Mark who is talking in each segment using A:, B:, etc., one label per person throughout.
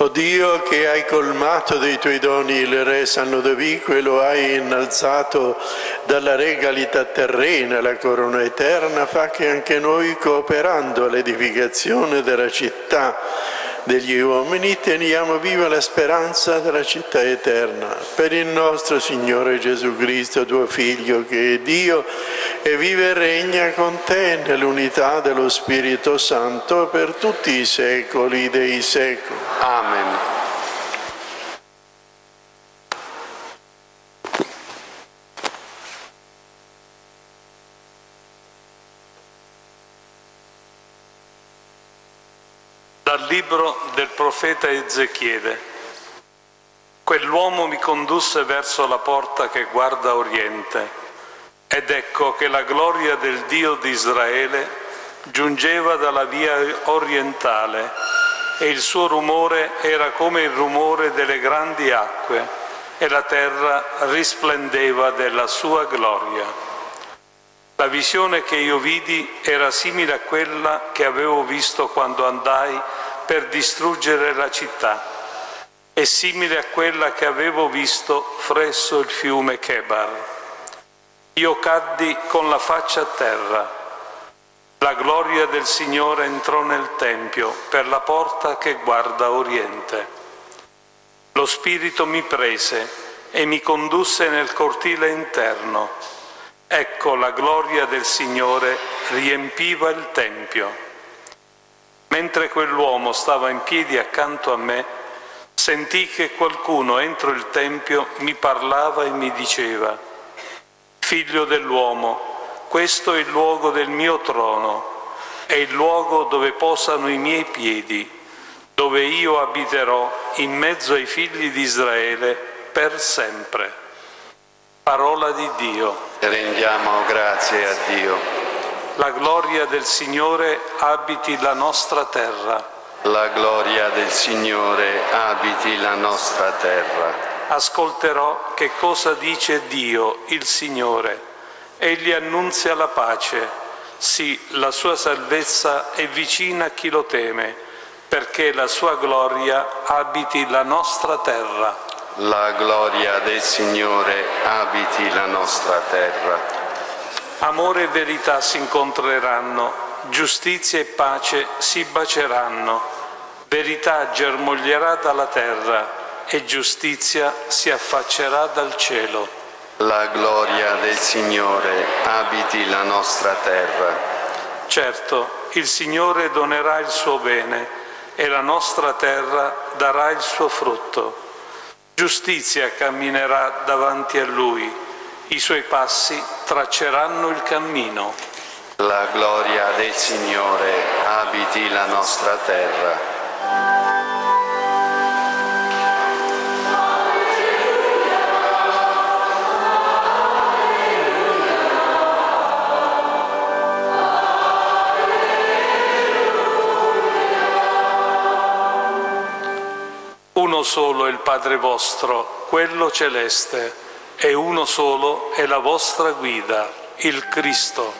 A: O Dio, che hai colmato dei tuoi doni il re San Lodovico e lo hai innalzato dalla regalità terrena alla corona eterna, fa che anche noi, cooperando all'edificazione della città degli uomini, teniamo viva la speranza della città eterna. Per il nostro Signore Gesù Cristo, tuo Figlio, che è Dio e vive e regna con te nell'unità dello Spirito Santo per tutti i secoli dei secoli.
B: Amen.
C: Dal libro del profeta Ezechiele. Quell'uomo mi condusse verso la porta che guarda a oriente, ed ecco che la gloria del Dio di Israele giungeva dalla via orientale, e il suo rumore era come il rumore delle grandi acque, e la terra risplendeva della sua gloria. La visione che io vidi era simile a quella che avevo visto quando andai per distruggere la città, e simile a quella che avevo visto presso il fiume Chebar. Io caddi con la faccia a terra. La gloria del Signore entrò nel Tempio per la porta che guarda a oriente. Lo Spirito mi prese e mi condusse nel cortile interno. Ecco, la gloria del Signore riempiva il Tempio. Mentre quell'uomo stava in piedi accanto a me, sentì che qualcuno entro il Tempio mi parlava e mi diceva: «Figlio dell'uomo, questo è il luogo del mio trono, è il luogo dove posano i miei piedi, dove io abiterò in mezzo ai figli di Israele per sempre». Parola di Dio.
B: Rendiamo grazie a Dio.
C: La gloria del Signore abiti la nostra terra.
B: La gloria del Signore abiti la nostra terra.
C: Ascolterò che cosa dice Dio, il Signore. Egli annunzia la pace. Sì, la sua salvezza è vicina a chi lo teme, perché la sua gloria abiti la nostra terra.
B: La gloria del Signore abiti la nostra terra.
C: Amore e verità si incontreranno, giustizia e pace si bacieranno, verità germoglierà dalla terra e giustizia si affaccerà dal cielo.
B: La gloria del Signore abiti la nostra terra.
C: Certo, il Signore donerà il suo bene e la nostra terra darà il suo frutto. Giustizia camminerà davanti a Lui. I suoi passi tracceranno il cammino.
B: La gloria del Signore abiti la nostra terra.
C: Uno solo è il Padre vostro, quello celeste, e uno solo è la vostra guida, il Cristo.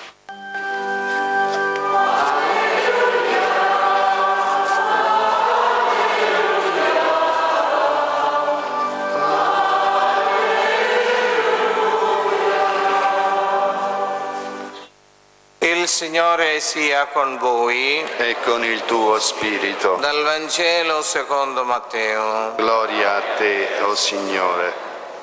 D: Il Signore sia con voi.
B: E con il tuo spirito.
D: Dal Vangelo secondo Matteo.
B: Gloria a te, o Signore.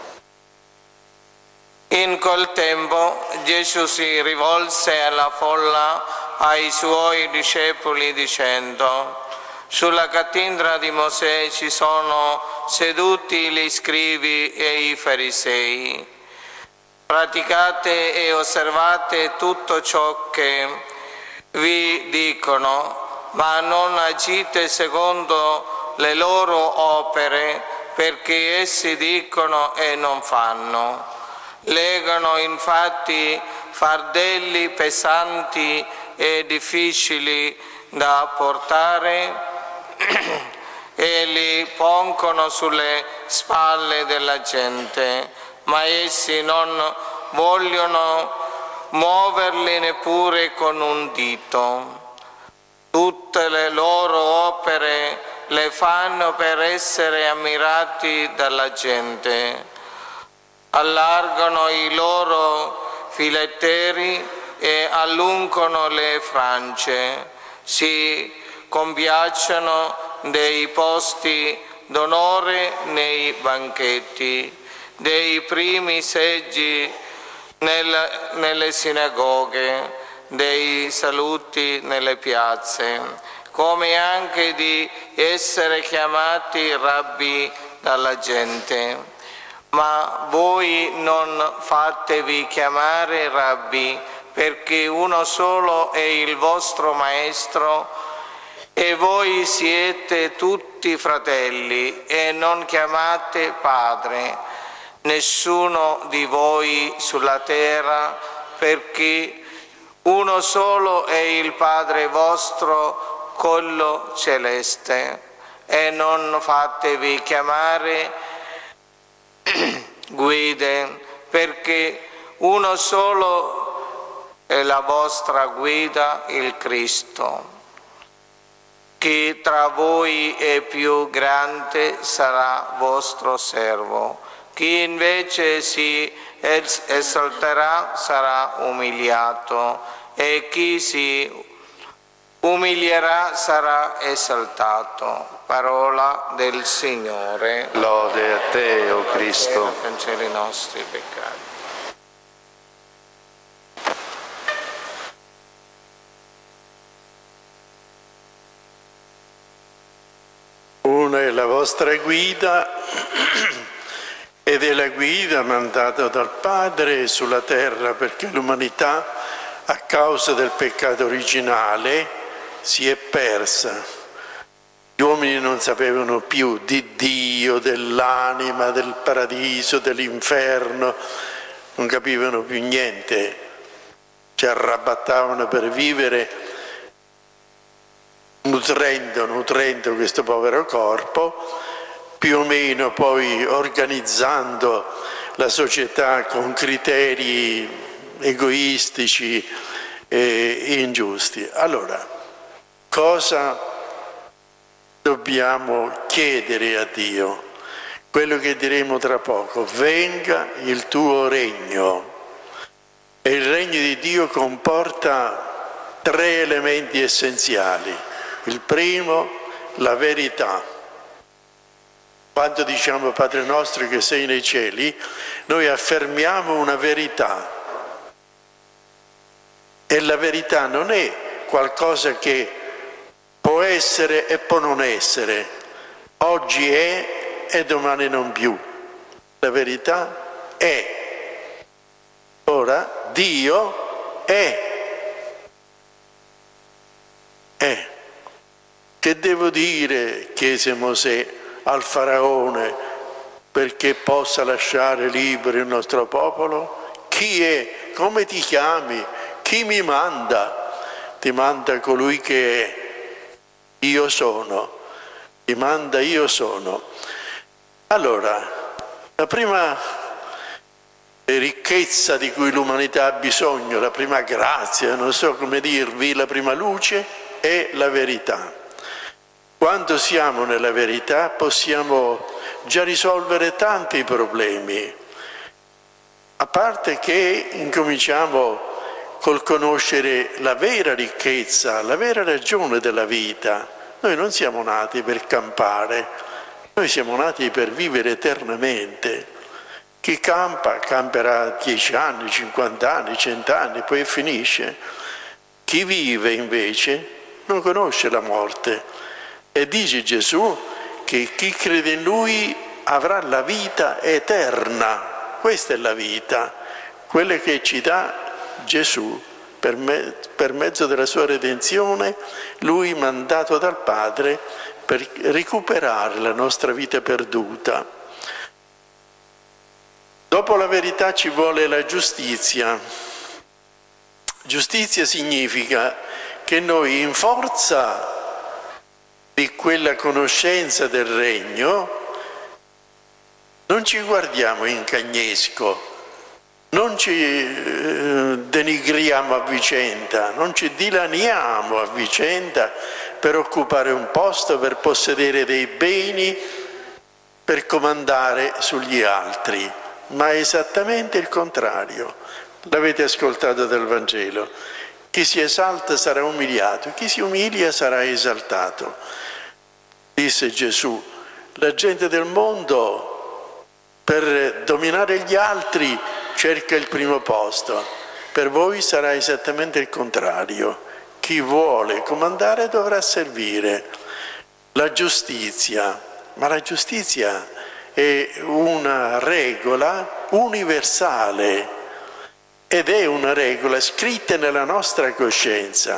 D: In quel tempo Gesù si rivolse alla folla, ai suoi discepoli, dicendo: sulla cattedra di Mosè ci sono seduti gli scribi e i farisei. Praticate e osservate tutto ciò che vi dicono, ma non agite secondo le loro opere, perché essi dicono e non fanno. Legano infatti fardelli pesanti e difficili da portare e li pongono sulle spalle della gente, ma essi non vogliono muoverli neppure con un dito. Tutte le loro opere le fanno per essere ammirati dalla gente. Allargano i loro filetteri e allungano le frange, si compiacciono dei posti d'onore nei banchetti, dei primi seggi nelle sinagoghe, dei saluti nelle piazze, come anche di essere chiamati rabbi dalla gente. Ma voi non fatevi chiamare rabbi, perché uno solo è il vostro maestro e voi siete tutti fratelli, e non chiamate padre nessuno di voi sulla terra, perché uno solo è il Padre vostro, quello celeste. E non fatevi chiamare guide, perché uno solo è la vostra guida, il Cristo. Chi tra voi è più grande sarà vostro servo. Chi invece si esalterà sarà umiliato, e chi si umilierà sarà esaltato. Parola del Signore.
B: Lode a te, o Cristo.
D: Cancella i nostri peccati.
A: Una è la vostra guida ed è la guida mandata dal Padre sulla terra, perché l'umanità, a causa del peccato originale, si è persa. Gli uomini non sapevano più di Dio, dell'anima, del paradiso, dell'inferno, non capivano più niente, ci arrabattavano per vivere nutrendo questo povero corpo, più o meno poi organizzando la società con criteri egoistici e ingiusti. Allora, cosa dobbiamo chiedere a Dio? Quello che diremo tra poco: venga il tuo regno. E il regno di Dio comporta 3 elementi essenziali. Il primo, la verità. Quando diciamo Padre nostro che sei nei cieli, noi affermiamo una verità. E la verità non è qualcosa che può essere e può non essere. Oggi è e domani non più. La verità è. Ora Dio è. È. Che devo dire, chiese Mosè al faraone, perché possa lasciare libero il nostro popolo? Chi è? Come ti chiami? Chi mi manda? Ti manda colui che è. Io sono. Ti manda io sono. Allora, la prima ricchezza di cui l'umanità ha bisogno, la prima grazia, non so come dirvi, la prima luce, è la verità. Quando siamo nella verità possiamo già risolvere tanti problemi, a parte che incominciamo col conoscere la vera ricchezza, la vera ragione della vita. Noi non siamo nati per campare, noi siamo nati per vivere eternamente. Chi campa, camperà 10 anni, 50 anni, 100 anni, poi finisce. Chi vive invece non conosce la morte. E dice Gesù che chi crede in Lui avrà la vita eterna. Questa è la vita, quella che ci dà Gesù per mezzo della sua redenzione, Lui mandato dal Padre per recuperare la nostra vita perduta. Dopo la verità ci vuole la giustizia. Giustizia significa che noi, in forza di quella conoscenza del regno, non ci guardiamo in cagnesco, non ci denigriamo a vicenda, non ci dilaniamo a vicenda per occupare un posto, per possedere dei beni, per comandare sugli altri, ma è esattamente il contrario. L'avete ascoltato dal Vangelo: chi si esalta sarà umiliato, chi si umilia sarà esaltato. Disse Gesù: la gente del mondo per dominare gli altri cerca il primo posto, per voi sarà esattamente il contrario. Chi vuole comandare dovrà servire. La giustizia, ma la giustizia è una regola universale ed è una regola scritta nella nostra coscienza.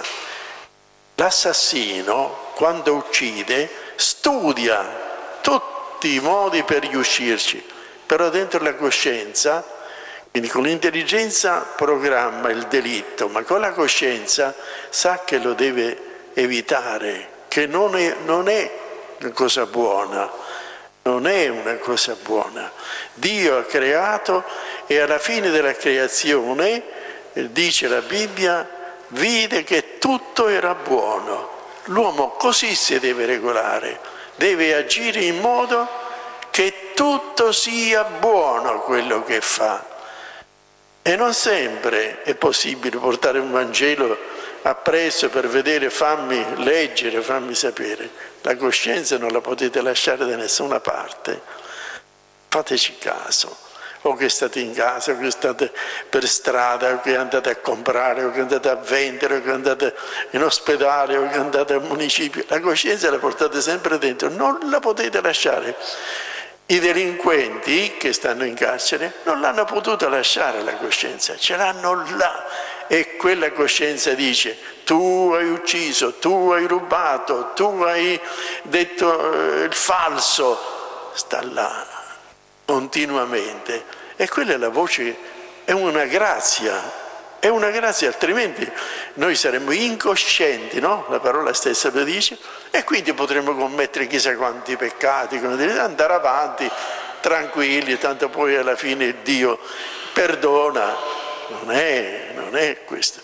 A: L'assassino, quando uccide, studia tutti i modi per riuscirci, però dentro la coscienza, quindi con l'intelligenza programma il delitto, ma con la coscienza sa che lo deve evitare, che non è una cosa buona, non è una cosa buona. Dio ha creato e alla fine della creazione, dice la Bibbia, vide che tutto era buono. L'uomo così si deve regolare, deve agire in modo che tutto sia buono quello che fa. E non sempre è possibile portare un Vangelo appresso per vedere, fammi leggere, fammi sapere. La coscienza non la potete lasciare da nessuna parte. Fateci caso. O che state in casa, o che state per strada, o che andate a comprare, o che andate a vendere, o che andate in ospedale, o che andate al municipio. La coscienza la portate sempre dentro, non la potete lasciare. I delinquenti che stanno in carcere non l'hanno potuta lasciare la coscienza, ce l'hanno là. E quella coscienza dice: tu hai ucciso, tu hai rubato, tu hai detto il falso. Sta là continuamente. E quella è la voce, è una grazia, altrimenti noi saremmo incoscienti, no? La parola stessa lo dice, e quindi potremmo commettere chissà quanti peccati, andare avanti tranquilli, tanto poi alla fine Dio perdona. Non è questo.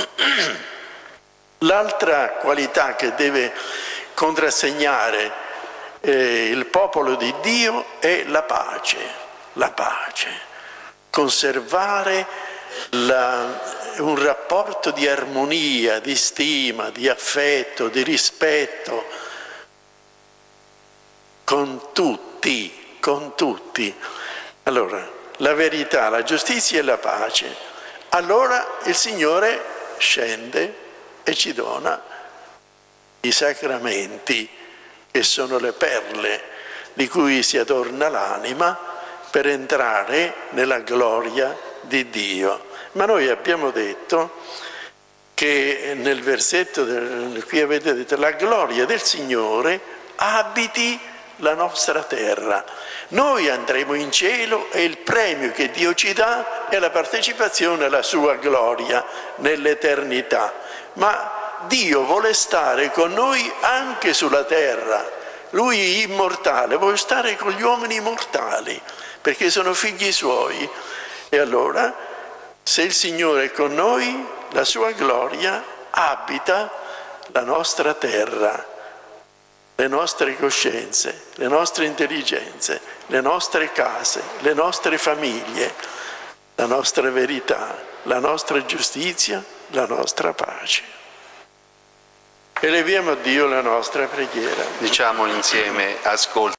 A: L'altra qualità che deve contrassegnare il popolo di Dio è la pace. La pace. Conservare un rapporto di armonia, di stima, di affetto, di rispetto con tutti, con tutti. Allora, la verità, la giustizia e la pace. Allora il Signore scende e ci dona i sacramenti, che sono le perle di cui si adorna l'anima per entrare nella gloria di Dio. Ma noi abbiamo detto che nel versetto qui avete detto: la gloria del Signore abiti la nostra terra. Noi andremo in cielo e il premio che Dio ci dà è la partecipazione alla sua gloria nell'eternità. Ma Dio vuole stare con noi anche sulla terra. Lui è immortale, vuole stare con gli uomini mortali, perché sono figli suoi. E allora, se il Signore è con noi, la sua gloria abita la nostra terra, le nostre coscienze, le nostre intelligenze, le nostre case, le nostre famiglie, la nostra verità, la nostra giustizia, la nostra pace. Eleviamo a Dio la nostra preghiera.
B: Diciamo insieme: ascolta.